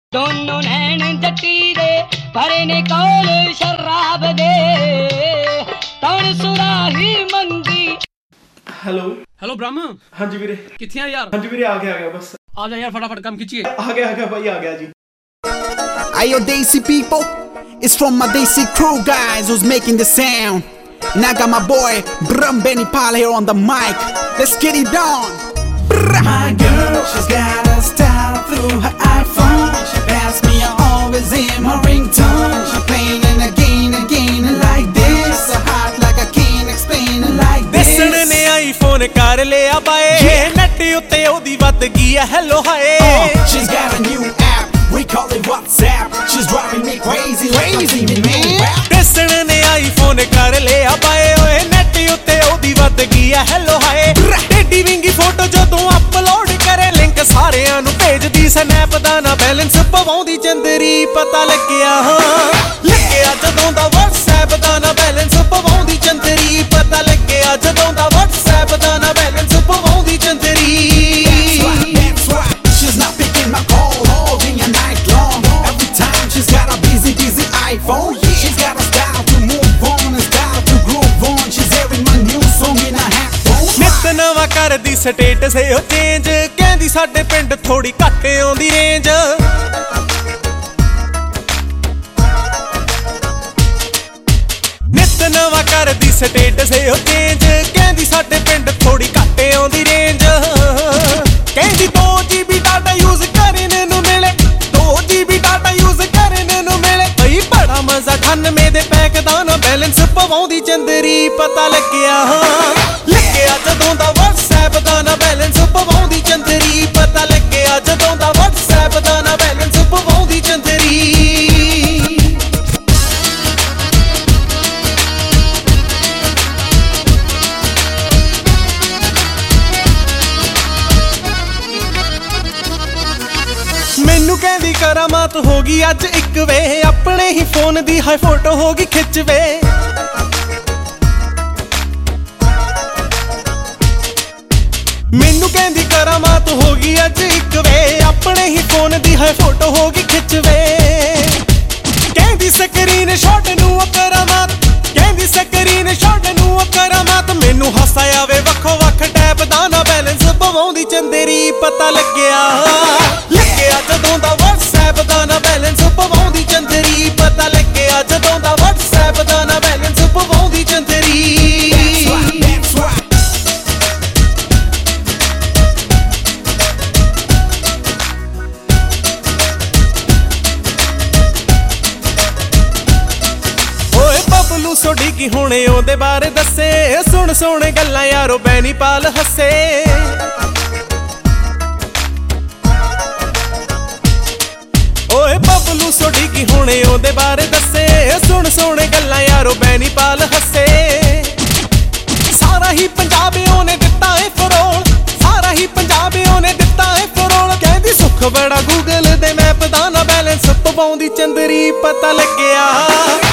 दोनों नैन जट्टी दे भरे ने कौल शराब दे तन सुराही मंगी। हेलो हेलो ब्रह्म। हाँ जी वीरे। किथे यार? हाँ जी वीरे आ गया बस आ जा यार फटाफट काम खींचिए। आ गया भाई आ गया जी। Ayo Desi people, it's from my Desi crew guys who's making the sound. And I got my boy Brum Benny Pal here on the mic. Let's get it on. My girl, she's got a style through her iPhone. She passed me always in my ringtone. She playing and again like this. So hot like I can't explain it like this. ਦਿਸਣ ਨੇ iPhone ਕਰ ਲਿਆ bye net ਉੱਤੇ ਉਹਦੀ ਵੱਧ ਗਈ ਐ hello ਹਾਏ। She's got a new app, we call it WhatsApp. She's driving me crazy man. ਦਿਸਣ ਨੇ ਆਈਫੋਨ ਕਰ ਲਿਆ ਬਾਏ ਓਏ ਨੈਟ ਉੱਤੇ ਉਹਦੀ ਵੱਧ ਗਈ ਐ ਹੈਲੋ ਹਾਏ। ਟੇਡੀ ਵਿੰਗੀ ਫੋਟੋ ਜਦੋਂ ਅਪਲੋਡ ਕਰੇ ਲਿੰਕ ਸਾਰਿਆਂ ਨੂੰ ਭੇਜਦੀ ਸਨੈਪ ਦਾ ਨਾ ਬੈਲੈਂਸ ਪਵਾਉਂਦੀ ਚੰਦਰੀ ਪਤਾ ਲੱਗਿਆ ਜਦੋਂ ਦਾ WhatsApp ਦਾ ਨਾ ਬੈਲੈਂਸ ਪਵਾਉਂਦੀ ਚੰਦਰੀ ਪਤਾ ਲੱਗਿਆ ਜਦੋਂ ਦਾ WhatsApp ਦਾ ਨਾ ਬੈਲੈਂਸ ਪਵਾਉਂਦੀ ਚੰਦਰੀ। That's right, she's not picking my call all day and night long. Every time she's got a busy iPhone. She's got a style to move on and style to groove on. She's hearing my new song in her headphones. ਨਿਤ ਨਵਾਂ ਕਰਦੀ status ਏ ਉਹ change ਕਹਿੰਦੀ ਸਾਡੇ ਪਿੰਡ ਥੋੜੀ ਘੱਟ ਆਉਂਦੀ ਰੇਂਜ। ਨਿਤ ਨਵਾਂ ਕਰਦੀ ਸਟੇਟਸ ਏ ਉਹ ਚੇਂਜ ਕਹਿੰਦੀ ਸਾਡੇ ਪਿੰਡ ਥੋੜੀ ਘੱਟ ਆਉਂਦੀ ਰੇਂਜ। ਕਹਿੰਦੀ 2GB ਡਾਟਾ ਯੂਜ਼ ਕਰਨ ਨੂੰ ਮਿਲੇ 2GB ਡਾਟਾ ਯੂਜ਼ ਕਰਨ ਨੂੰ ਮਿਲੇ ਬਈ ਬੜਾ ਮਜ਼ਾ 98 ਦੇ ਪੈਕ ਦਾ ਨਾ ਬੈਲੈਂਸ ਪਵਾਉਂਦੀ ਚੰਦਰੀ ਪਤਾ ਲੱਗਿਆ ਜਦੋਂ ਦਾ WhatsApp ਦਾ ਨਾ ਬੈਲੈਂਸ ਪਵਾਉਂਦੀ ਚੰਦਰੀ ਪਤਾ ਲੱਗਿਆ ਜਦੋਂ ਦਾ WhatsApp ਦਾ ਨਾ ਬੈਲੈਂਸ ਪਵਾਉਂਦੀ ਚੰਦਰੀ। ਮੈਨੂੰ ਕਹਿੰਦੀ ਕਰਾਮਾਤ ਹੋ ਗਈ ਅੱਜ ਇੱਕ ਵੇ ਆਪਣੇ ਹੀ ਫੋਨ ਦੀ ਹਾਈ ਫੋਟੋ ਹੋ ਗਈ ਖਿੱਚ ਵੇ। ਮੈਨੂੰ ਕਹਿੰਦੀ ਕਰਾਮਾਤ ਹੋ ਗਈ ਅੱਜ ਇੱਕ ਵੇ ਆਪਣੇ ਹੀ ਫੋਨ ਦੀ ਹਾਈ ਫੋਟੋ ਹੋ ਗਈ ਖਿੱਚ ਵੇ। ਕਹਿੰਦੀ ਸਕਰੀਨ ਸ਼ਾਟ ਨੂੰ ਕਰਾਮਾਤ ਕਹਿੰਦੀ ਸਕਰੀਨ ਸ਼ਾਟ ਨੂੰ ਕਰਾਮਾਤ ਮੈਨੂੰ ਹਾਸਾ ਆਵੇ ਵੱਖੋ ਵੱਖ ਟੈਪ ਦਾ ਨਾ ਬੈਲੈਂਸ ਪਵਾਉਂਦੀ ਚੰਦਰੀ ਪਤਾ ਲੱਗਿਆ ਜਦੋਂ ਦਾ WhatsApp ਦਾ ਨਾ ਬੈਲੈਂਸ ਪਵਾਉਂਦੀ ਚੰਦਰੀ ਪਤਾ ਲੱਗਿਆ ਜਦੋਂ ਦਾ WhatsApp ਦਾ ਨਾ ਬੈਲੈਂਸ ਪਵਾਉਂਦੀ ਚੰਦਰੀ। ਓਏ ਬਬਲੂ ਸੋਢੀ ਕੀ ਹੁਣੇ ਉਹਦੇ ਬਾਰੇ ਦੱਸੇ ਸੁਣ ਗੱਲਾਂ ਯਾਰੋ ਬੈਨੀ ਪਾਲ ਹੱਸੇ। ਓਏ ਬਬਲੂ ਸੋਢੀ ਕੀ ਹੁਣੇ ਉਹਦੇ ਬਾਰੇ ਦੱਸੇ ਸੁਣ ਗੱਲਾਂ ਯਾਰੋ ਬੈਨੀ ਪਾਲ ਹੱਸੇ। ਸਾਰਾ ਹੀ ਪੰਜਾਬ ਉਹਨੇ ਦਿੱਤਾ ਏ ਫਰੋਲ ਸਾਰਾ ਹੀ ਪੰਜਾਬ ਉਹਨੇ ਦਿੱਤਾ ਏ ਫਰੋਲ। ਕਹਿੰਦੀ ਸੁੱਖ ਬੜਾ ਗੂਗਲ ਦੇ ਮੈਪ ਦਾ ਨਾ ਬੈਲੈਂਸ ਪਵਾਉਂਦੀ ਚੰਦਰੀ ਪਤਾ ਲੱਗਿਆ